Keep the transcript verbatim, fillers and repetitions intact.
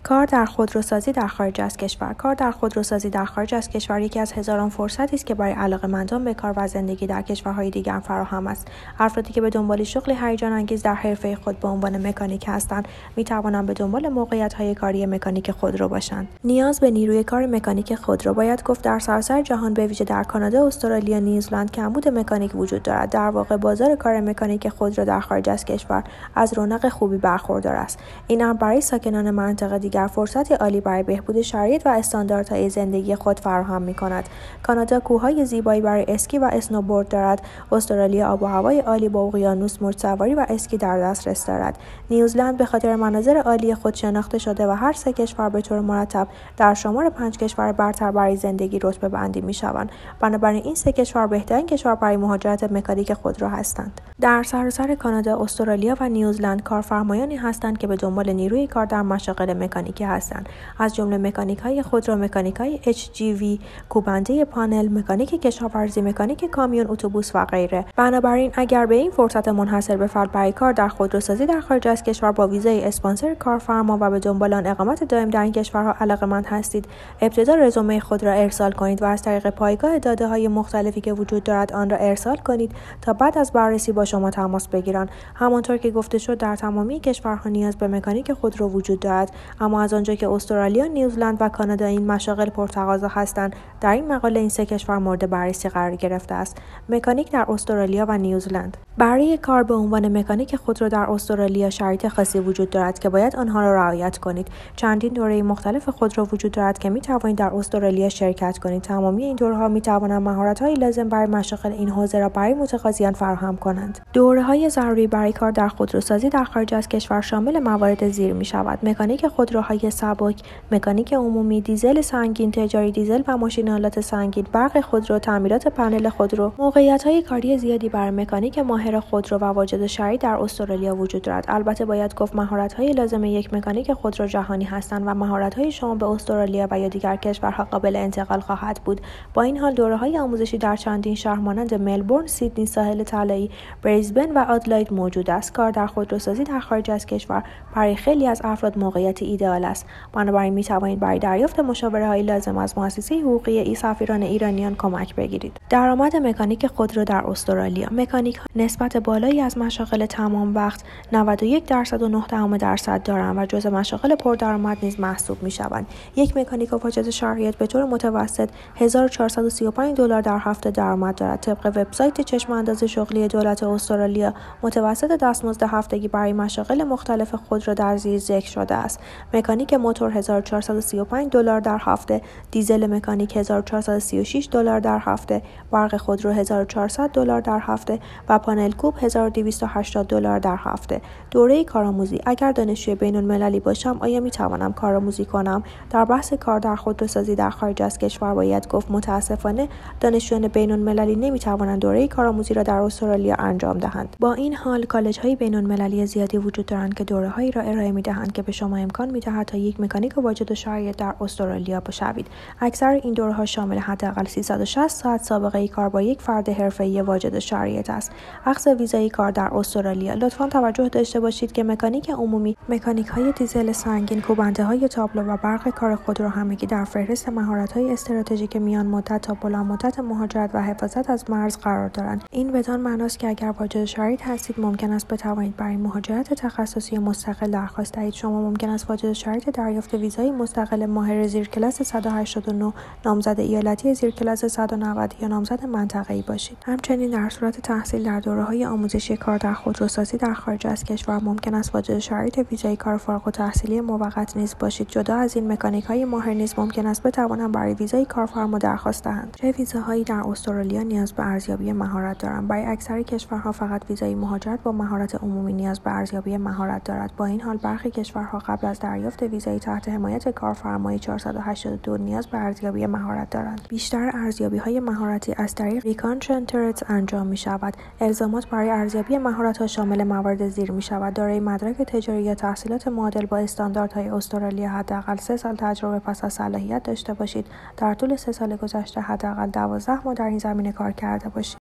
کار در خودروسازی در خارج از کشور. کار در خودروسازی در خارج از کشور یکی از هزاران فرصتی است که برای علاقه‌مندان به کار و زندگی در کشورهای دیگر فراهم است. افرادی که به دنبال شغلی هیجان انگیز در حرفه خود به عنوان مکانیک هستند، می توانند به دنبال موقعیت‌های کاری مکانیک خودرو باشند. نیاز به نیروی کار مکانیک خودرو باید گفت در سراسر جهان، به ویژه در کانادا، استرالیا، نیوزلند کمبود مکانیک وجود دارد. در واقع بازار کار مکانیک خودرو در خارج از کشور از رونق خوبی برخوردار است. این امر برای ساکنان منطقه دیگر فرصتی عالی برای بهبود شرایط و استانداردهای زندگی خود فراهم می‌کند. کانادا کوههای زیبایی برای اسکی و اسنوبورد دارد. استرالیا آب و هوای عالی با اقیانوس، موج‌سواری و اسکی در دسترس دارد. نیوزلند به خاطر مناظر عالی خود شناخته شده و هر سه کشور به طور مرتب در شمار پنج کشور برتر برای زندگی رتبه بندی می‌شوند. بنابراین این سه کشور بهترین کشور برای مهاجرت مکانیک خودرو هستند. در سراسر کانادا، استرالیا و نیوزلند کارفرمایانی هستند که به دنبال نیروی کار در مشاغل مکانیکی هستند، از جمله مکانیک‌های خودرو، مکانیک‌های اچ جی وی، کوبنده پانل، مکانیک کشاورزی، مکانیک کامیون، اتوبوس و غیره. بنابراین اگر به این فرصت منحصر به فرد برای کار در خودروسازی در خارج از کشور با ویزای اسپانسر کارفرما و به دنبال آن اقامت دائم در این کشورها علاقه‌مند هستید، ابتدا رزومه خود را ارسال کنید و از طریق پایگاه داده‌های مختلفی که وجود دارد آن را ارسال کنید تا بعد از بررسی با شما تماس بگیرند. همانطور که گفته شد، در تمامی کشورها نیاز به مکانیک خودرو وجود دارد، اما از آنجا که استرالیا، نیوزلند و کانادا این مشاغل پرتقاضا هستند، در این مقاله این سه کشور مورد بررسی قرار گرفته است. مکانیک در استرالیا و نیوزلند. برای کار به عنوان مکانیک خودرو در استرالیا شرایط خاصی وجود دارد که باید آنها را رعایت کنید. چندین دوره مختلف خودرو وجود دارد که می توانید در استرالیا شرکت کنید. تمامی این دوره‌ها می توانند مهارت‌های لازم برای مشاغل این حوزه را برای متقاضیان فراهم کنند. دوره‌های ضروری برای کار در خودروسازی در خارج از کشور شامل موارد زیر می شود: مکانیک خودروهای سبک، مکانیک عمومی، دیزل سنگین تجاری، دیزل و ماشین‌آلات سنگین، برق خودرو، تعمیرات پنل خودرو. موقعیت‌های کاری زیادی برای مکانیک ماهر خودرو و واجد شرعی در استرالیا وجود دارد. البته باید گفت مهارت‌های لازم یک مکانیک خودرو جهانی هستند و مهارت‌های شما به استرالیا و یا دیگر کشورها قابل انتقال خواهد بود. با این حال دوره‌های آموزشی در چندین شهر مانند ملبورن، سیدنی، ساحل طلایی، بریزبن و آدلاید موجود است. کار در خودروسازی در خارج از کشور برای خیلی از افراد موقعیت ایدئال است. بنابراین می توانید برای دریافت مشاوره‌های لازم از مؤسسه حقوقی ای سفیران ایرانیان کمک بگیرید. درآمد مکانیک خودرو در استرالیا. مکانیک‌ها نسبت بالایی از مشاغل تمام وقت نود و یک درصد و نه دهم درصد دارند و جزو مشاغل پردرآمد نیز محسوب می‌شوند. یک مکانیک واجد شرایط به طور متوسط هزار و چهارصد و سی و پنج دلار در هفته درآمد دارد. طبق وبسایت چشم انداز شغلی دولت استرالیا، متوسط دستمزد هفتگی برای مشاغل مختلف خودرو در زیر ذکر شده است: مکانیک موتور هزار و چهارصد و سی و پنج دلار در هفته، دیزل مکانیک هزار و چهارصد و سی و شش دلار در هفته، برق خودرو هزار و چهارصد دلار در هفته و پانل کوب هزار و دویست و هشتاد دلار در هفته. دوره کارآموزی. اگر دانشجوی بین‌المللی باشم، آیا می توانم کارآموزی کنم؟ در بحث کار در خودروسازی در خارج از کشور باید گفت متاسفانه دانشجویان بین‌المللی نمی توانند دوره کارآموزی را در استرالیا انجام دهند. با این حال کالج‌های بین‌المللی زیادی وجود دارند که دوره‌هایی را ارائه می‌دهند که به شما امکان می‌دهد تا یک مکانیک واجد شرایط در استرالیا بشوید. اکثر این دوره‌ها شامل حداقل سیصد و شصت ساعت سابقه کار با یک فرد حرفه‌ای واجد شرایط است. اخذ ویزای کار در استرالیا. لطفاً توجه داشته باشید که مکانیک عمومی، مکانیک‌های دیزل سنگین، کوبنده‌های تابلو و برق کار خودرو همگی در فهرست مهارت‌های استراتژیک میان مدت تا بلند مدت مهاجرت و حفاظت از مرز قرار دارند. این بدان معناست که اگر واجد شرایط هستید، ممکن است بتوانید برای مهاجرت تخصصی مستقل درخواست دهید. شما ممکن است واجد شرایط دریافت ویزای مستقل ماهر زیر کلاس صد و هشتاد و نه، نامزد ایالتی زیر کلاس صد و نود یا نامزد منطقه‌ای باشید. همچنین در صورت تحصیل در دوره‌های آموزشی کار در خودروسازی در خارج از کشور ممکن است واجد شرایط ویزای کار فارغ التحصیلی موقت نیز باشید. جدا از این، مکانیک‌های ماهر نیز ممکن است بتوانند برای ویزای کارفرما درخواست دهند. چه ویزاهایی در استرالیا نیاز به ارزیابی مهارت دارند؟ برای اکثر کشورها فقط ویزای مهاجرت با مهارت عمومی نیاز به ارزیابی مهارت دارد. با این حال برخی کشورها قبل از دریافت ویزای تحت حمایت کارفرمای چهارصد و هشتاد و دو نیاز به ارزیابی مهارت دارند. بیشتر ارزیابی‌های مهارتی از طریق ریکانشن ترت انجام می‌شود. الزامات برای ارزیابی مهارت‌ها شامل موارد زیر می‌شود: دارای مدرک تجاری یا تحصیلات معادل با استانداردهای استرالیا، حداقل سه سال تجربه پس از صلاحیت داشته باشید. در طول سه سال گذشته حداقل دوازده ماه در این زمینه کار کرده باشید.